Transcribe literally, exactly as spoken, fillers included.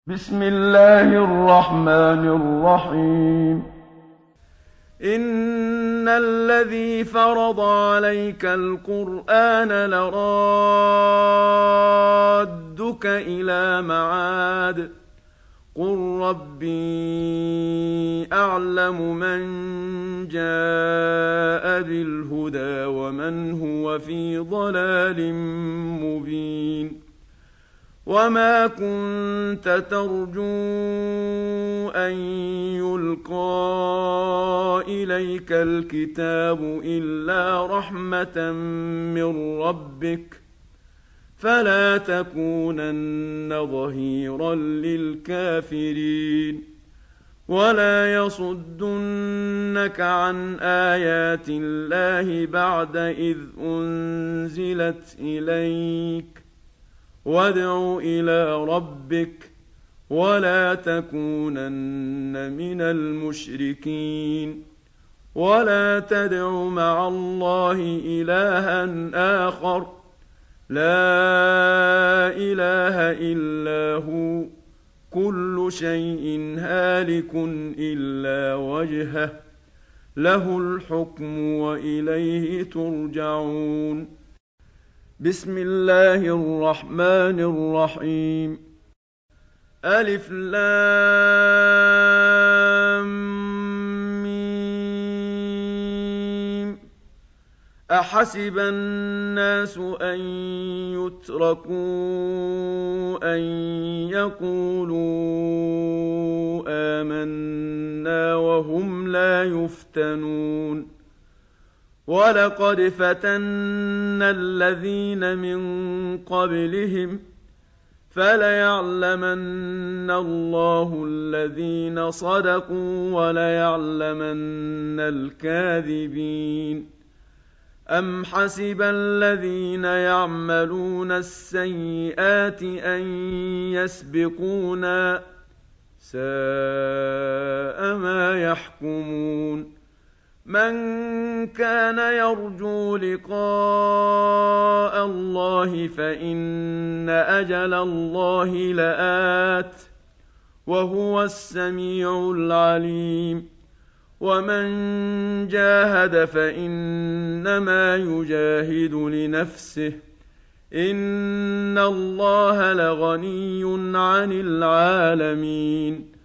بسم الله الرحمن الرحيم إِنَّ الَّذِي فَرَضَ عَلَيْكَ الْقُرْآنَ لَرَادُّكَ إِلَىٰ مَعَادٍ ۚ قُل رَّبِّي أَعْلَمُ مَن جَاءَ بِالْهُدَىٰ وَمَنْ هُوَ فِي ضَلَالٍ مُّبِينٍ وَمَا كُنتَ تَرْجُو أَن يُلْقَىٰ إِلَيْكَ الْكِتَابُ إِلَّا رَحْمَةً مِّن رَّبِّكَ ۖ فَلَا تَكُونَنَّ ظَهِيرًا لِّلْكَافِرِينَ وَلَا يَصُدُّنَّكَ عَنْ آيَاتِ اللَّهِ بَعْدَ إِذْ أُنزِلَتْ إِلَيْكَ ۖ وَادْعُ إِلَىٰ رَبِّكَ وَلَا تَكُونَنَّ مِنَ الْمُشْرِكِينَ وَلَا تَدْعُ مَعَ اللَّهِ إِلَٰهًا آخَرَ ۖ لَا إِلَٰهَ إِلَّا هُوَ ۚ كُلُّ شَيْءٍ هَالِكٌ إِلَّا وَجْهَهُ ۚ لَهُ الْحُكْمُ وَإِلَيْهِ تُرْجَعُونَ بسم الله الرحمن الرحيم ألف لام ميم أحسب الناس أن يتركوا أن يقولوا آمنا وهم لا يفتنون وَلَقَدْ فَتَنَّا الَّذِينَ مِن قَبْلِهِمْ فَلَيَعْلَمَنَّ اللَّهُ الَّذِينَ صَدَقُوا وَلَيَعْلَمَنَّ الْكَاذِبِينَ أَمْ حَسِبَ الَّذِينَ يَعْمَلُونَ السَّيِّئَاتِ أَن يَسْبِقُونَا ۚ سَاءَ مَا يَحْكُمُونَ مَن كَانَ يَرْجُو لِقَاءَ اللَّهِ فَإِنَّ أَجَلَ اللَّهِ لَآتٍ ۚ وَهُوَ السَّمِيعُ الْعَلِيمُ وَمَن جَاهَدَ فَإِنَّمَا يُجَاهِدُ لِنَفْسِهِ ۚ إِنَّ اللَّهَ لَغَنِيٌّ عَنِ الْعَالَمِينَ